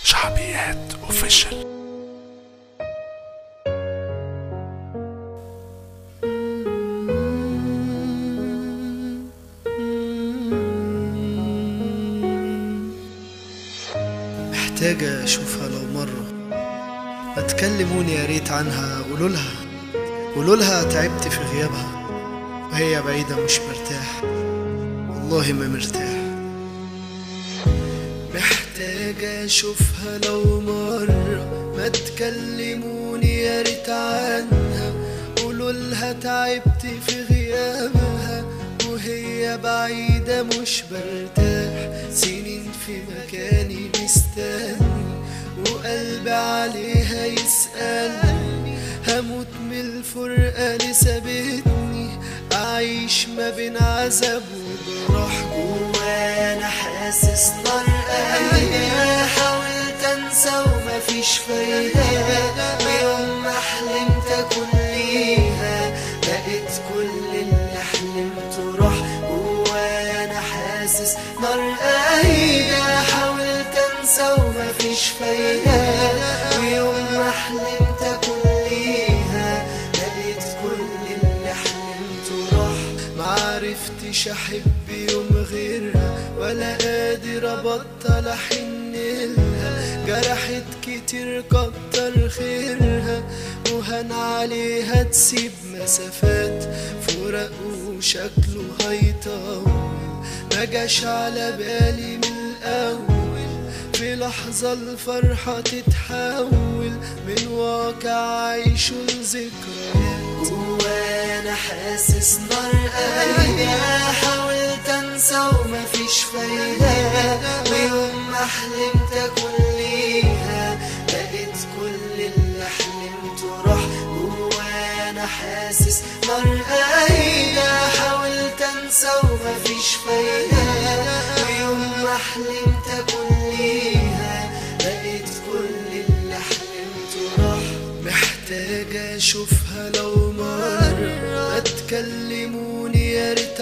شعبيات اوفيشال. محتاجة أشوفها لو مرة، ما تكلموني يا ريت عنها، قولولها تعبت في غيابها، وهي بعيدة مش مرتاح، والله ما مرتاح. محتاجة أشوفها لو مرة، ما تكلموني يا ريت عنها، قولولها تعبت في غيابها، وهي بعيدة مش برتاح. سنين في مكاني مستني، وقلبي عليها يسألني، هموت من الفرقة اللي سابتني، أعيش ما بين عذاب وجراح. جوانا حاسس نار قلبي، حاولت أنسى ومفيش فايدة، ويوم ما حلمت أكون ليها لقيت كل اللي حلمته راح. جوانا حاسس نار قلبي، حاولت أنسى ومفيش فايدة، ويوم ما حلمت أكون ليها لقيت كل اللي حلمته راح. معرفتش أحب يوم غيرها، ولا قادر أبطل أحنلها، جرحت كتير كتر خيرها، وهن عليها تسيب مسافات، فراق وشكله هيطول، مجاش على بالي من الأول، في لحظة الفرحة تتحول من واقع عيشه لذكريات. جوانا حاسس نار قلبي، حاولت أنسى ومفيش فايدة، ويوم ما حلمت أكون ليها لقيت كل اللي حلمته راح. جوانا حاسس نار قلبي، حاولت أنسى ومفيش فايدة، ويوم ما حلمت أكون ليها لقيت كل اللي حلمته راح. محتاجة أشوفها لو مرة، ما تكلموني يا ريت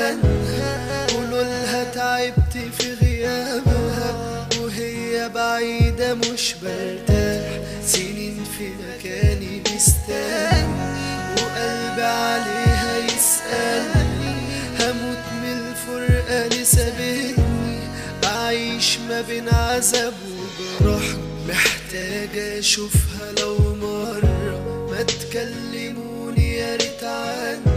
عنها، قولولها تعبت في غيابها، وهي بعيدة مش برتاح. سنين في مكاني مستني، وقلبي عليها يسألني، هموت من الفرقة اللي سابتني، أعيش ما بين عذاب وجراح. محتاجة أشوفها لو مرة، ما تكلموني يا ريت عنها.